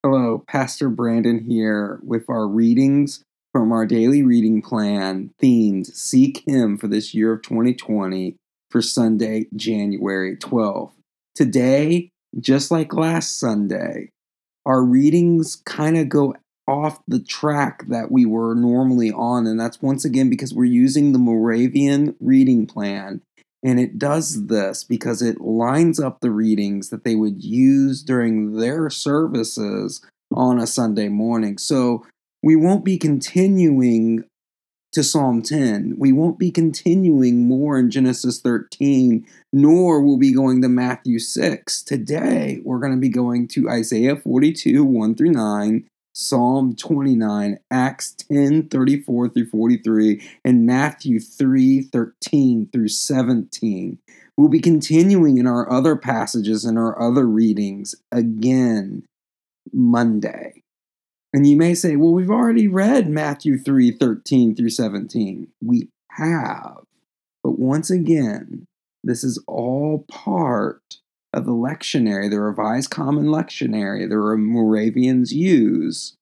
Hello, Pastor Brandon here with our readings from our daily reading plan themed Seek Him for this year of 2020 for Sunday, January 12th. Today, just like last Sunday, our readings kind of go off the track that we were normally on, and that's once again because we're using the Moravian reading plan. And it does this because it lines up the readings that they would use during their services on a Sunday morning. So we won't be continuing to Psalm 10. We won't be continuing more in Genesis 13, nor will we be going to Matthew 6. Today, we're going to be going to Isaiah 42, 1 through 9, Psalm 29, Acts 10, 34 through 43, and Matthew 3, 13 through 17. We'll be continuing in our other passages and our other readings again Monday. And you may say, well, we've already read Matthew 3, 13 through 17. We have. But once again, this is all part of the lectionary, the Revised Common Lectionary the Moravians use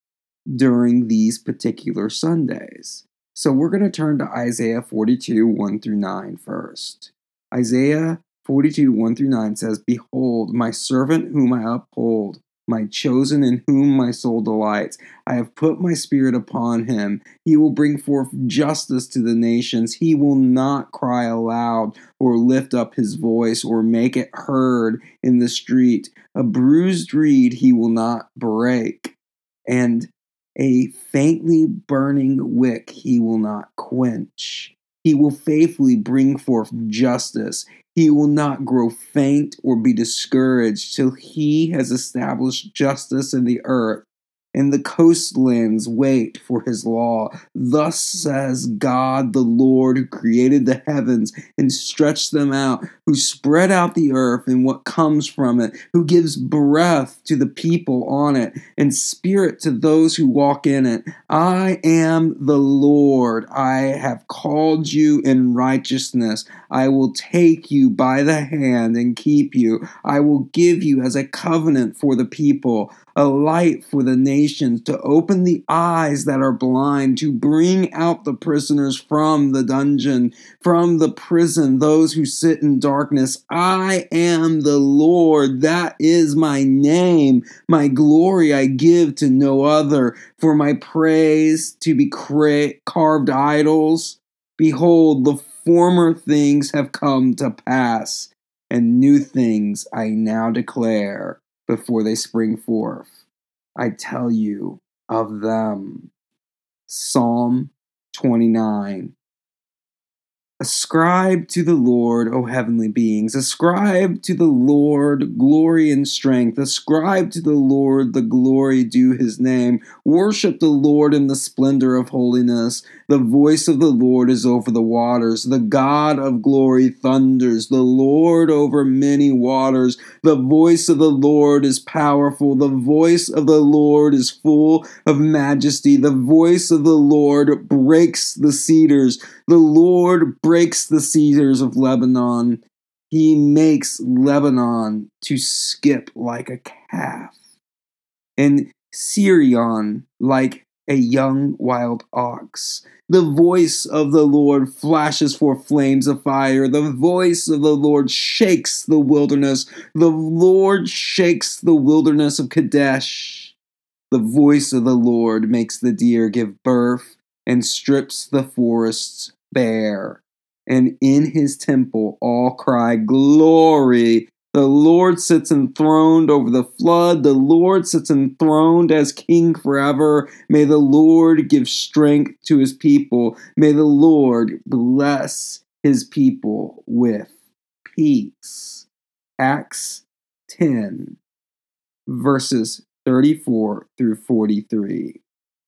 during these particular Sundays. So we're going to turn to Isaiah 42, 1 through 9 first. Isaiah 42, 1 through 9 says, Behold, my servant whom I uphold, my chosen in whom my soul delights. I have put my spirit upon him. He will bring forth justice to the nations. He will not cry aloud or lift up his voice or make it heard in the street. A bruised reed he will not break, and a faintly burning wick he will not quench. He will faithfully bring forth justice. He will not grow faint or be discouraged till he has established justice in the earth, and the coastlands wait for his law. Thus says God the Lord, who created the heavens and stretched them out, who spread out the earth and what comes from it, who gives breath to the people on it and spirit to those who walk in it. I am the Lord. I have called you in righteousness. I will take you by the hand and keep you. I will give you as a covenant for the people, a light for the nations, to open the eyes that are blind, to bring out the prisoners from the dungeon, from the prison, those who sit in darkness. I am the Lord. That is my name. My glory I give to no other. For my praise to be carved idols. Behold, the former things have come to pass, and new things I now declare before they spring forth. I tell you of them. Psalm 29. Ascribe to the Lord, O heavenly beings. Ascribe to the Lord glory and strength. Ascribe to the Lord the glory due his name. Worship the Lord in the splendor of holiness. The voice of the Lord is over the waters. The God of glory thunders. The Lord over many waters. The voice of the Lord is powerful. The voice of the Lord is full of majesty. The voice of the Lord breaks the cedars. The Lord breaks the cedars of Lebanon. He makes Lebanon to skip like a calf, and Sirion like a young wild ox. The voice of the Lord flashes forth flames of fire. The voice of the Lord shakes the wilderness. The Lord shakes the wilderness of Kadesh. The voice of the Lord makes the deer give birth and strips the forests bare. And in his temple all cry, Glory! The Lord sits enthroned over the flood. The Lord sits enthroned as king forever. May the Lord give strength to his people. May the Lord bless his people with peace. Acts 10, verses 34 through 43.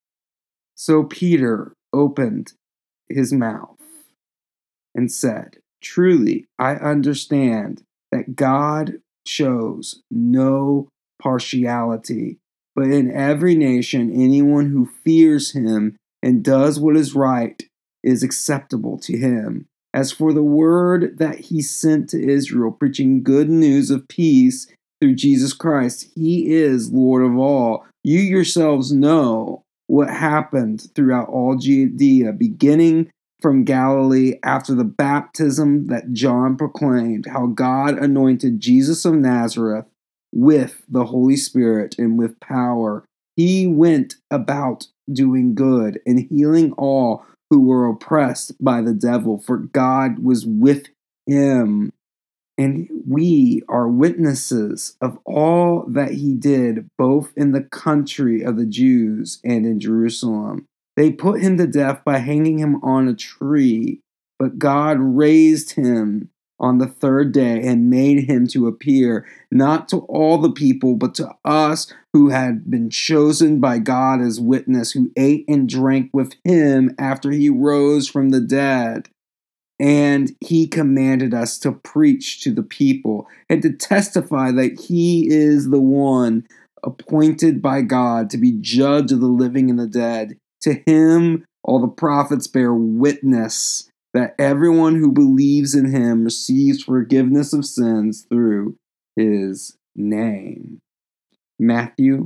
So Peter opened his mouth and said, Truly, I understand that God shows no partiality, but in every nation, anyone who fears him and does what is right is acceptable to him. As for the word that he sent to Israel, preaching good news of peace, through Jesus Christ. He is Lord of all. You yourselves know what happened throughout all Judea, beginning from Galilee after the baptism that John proclaimed, how God anointed Jesus of Nazareth with the Holy Spirit and with power. He went about doing good and healing all who were oppressed by the devil, for God was with him. And we are witnesses of all that he did, both in the country of the Jews and in Jerusalem. They put him to death by hanging him on a tree, but God raised him on the third day and made him to appear, not to all the people, but to us who had been chosen by God as witness, who ate and drank with him after he rose from the dead. And he commanded us to preach to the people and to testify that he is the one appointed by God to be judge of the living and the dead. To him, all the prophets bear witness that everyone who believes in him receives forgiveness of sins through his name. Matthew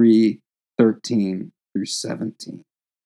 3:13 through 17.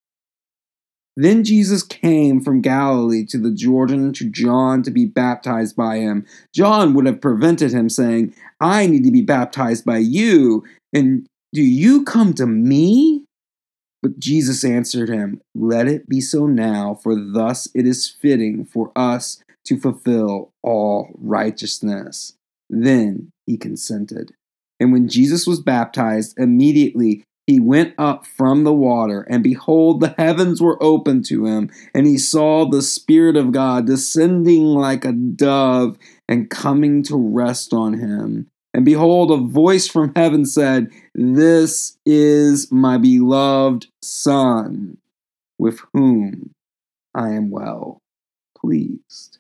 Then Jesus came from Galilee to the Jordan to John to be baptized by him. John would have prevented him, saying, I need to be baptized by you, and do you come to me? But Jesus answered him, Let it be so now, for thus it is fitting for us to fulfill all righteousness. Then he consented. And when Jesus was baptized, immediately he went up from the water, and behold, the heavens were opened to him, and he saw the Spirit of God descending like a dove and coming to rest on him. And behold, a voice from heaven said, This is my beloved Son, with whom I am well pleased.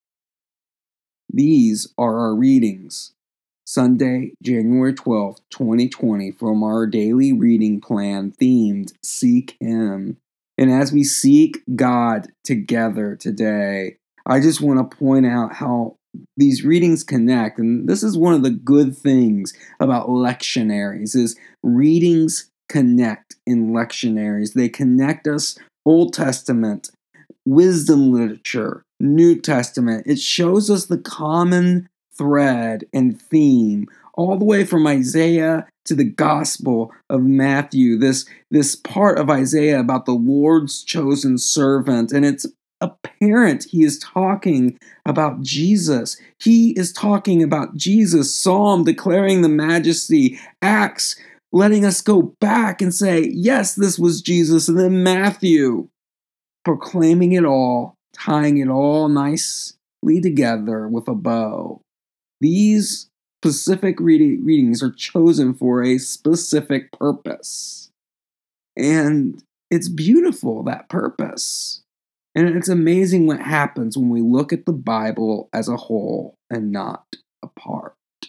These are our readings. Sunday, January 12th, 2020, from our daily reading plan themed Seek Him. And as we seek God together today, I just want to point out how these readings connect. And this is one of the good things about lectionaries is readings connect in lectionaries. They connect us Old Testament, wisdom literature, New Testament. It shows us the common thread and theme all the way from Isaiah to the Gospel of Matthew, this part of Isaiah about the Lord's chosen servant. And it's apparent he is talking about Jesus. He is talking about Jesus. Psalm declaring the majesty. Acts letting us go back and say, yes, this was Jesus. And then Matthew proclaiming it all, tying it all nicely together with a bow. These specific readings are chosen for a specific purpose. And it's beautiful, that purpose. And it's amazing what happens when we look at the Bible as a whole and not a part.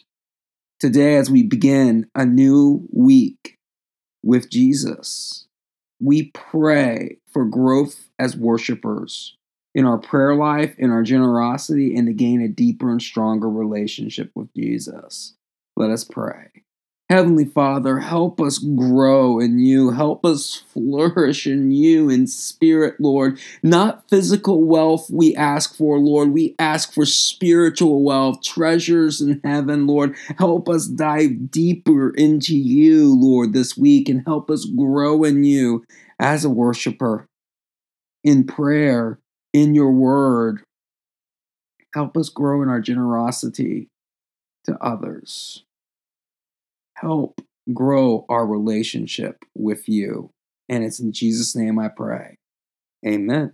Today, as we begin a new week with Jesus, we pray for growth as worshipers in our prayer life, in our generosity, and to gain a deeper and stronger relationship with Jesus. Let us pray. Heavenly Father, help us grow in you. Help us flourish in you in spirit, Lord. Not physical wealth we ask for, Lord. We ask for spiritual wealth, treasures in heaven, Lord. Help us dive deeper into you, Lord, this week, and help us grow in you as a worshiper, in prayer, in your word. Help us grow in our generosity to others. Help grow our relationship with you. And it's in Jesus' name I pray. Amen.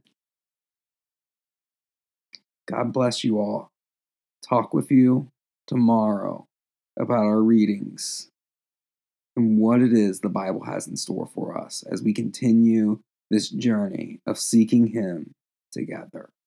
God bless you all. Talk with you tomorrow about our readings and what it is the Bible has in store for us as we continue this journey of seeking Him together.